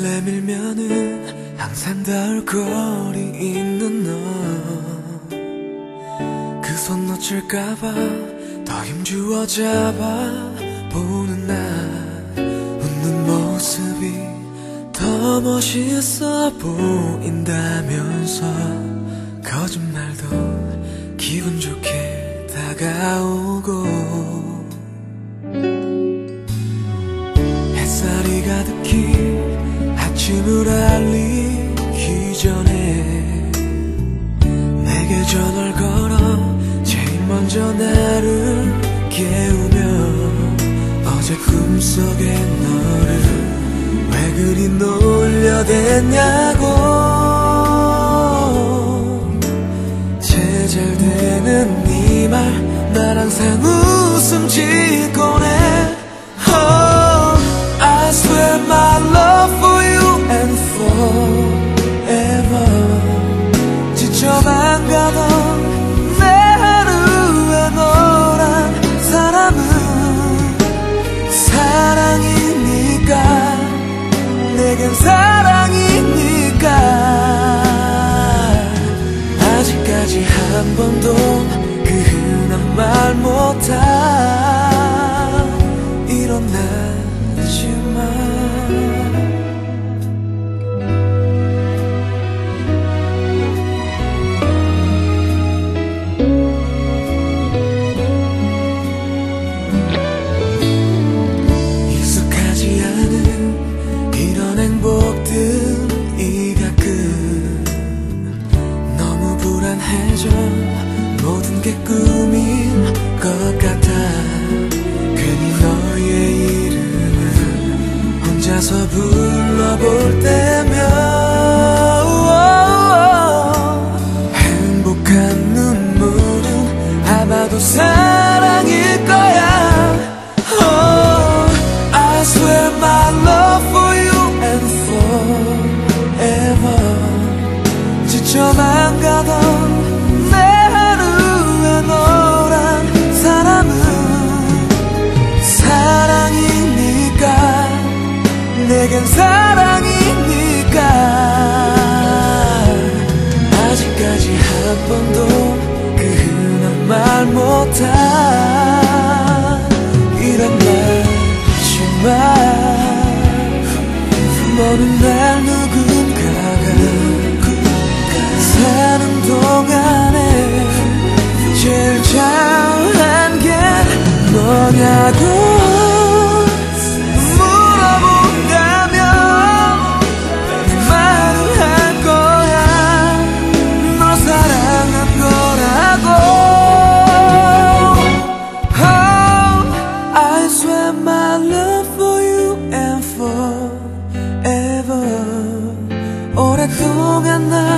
내밀면은 항상 닿을 거리 있는 너, 그 손 놓칠까봐 더 힘주어 잡아 보는 나, 웃는 모습이 더 멋있어 보인다면서 거짓말도 기분 좋게 다가오고, 햇살이 가득히 아침을 알리기 전에 내게 전화를 걸어 제일 먼저 나를 깨우며 어제 꿈속의 너를 왜 그리 놀려댔냐고, 제잘되는 네 말 날 항상 웃음 짓곤 해. Oh, I swear my love for you and forever. 지쳐만 가던 내 하루에 너란 사람은 사랑이니까, 내겐 사랑이니까. 아직까지 한 번도 그 흔한 말 못한 일어나지만 익숙하지 않은 이런 행복들이 가끔 너무 불안해져 모든 게 꿈인 것 같아. 괜히 너의 이름을 혼자서 불러볼 때면 행복한 눈물은 아마도 사랑일 거야. Oh, I swear my love for you and forever. 지쳐만 가던 내겐 사랑이니까. 아직까지 한 번도 그 흔한 말 못한 일어나지만 어느 날 누군가가 사는 동안에 제일 잘한 게 뭐냐고 오랫동안 날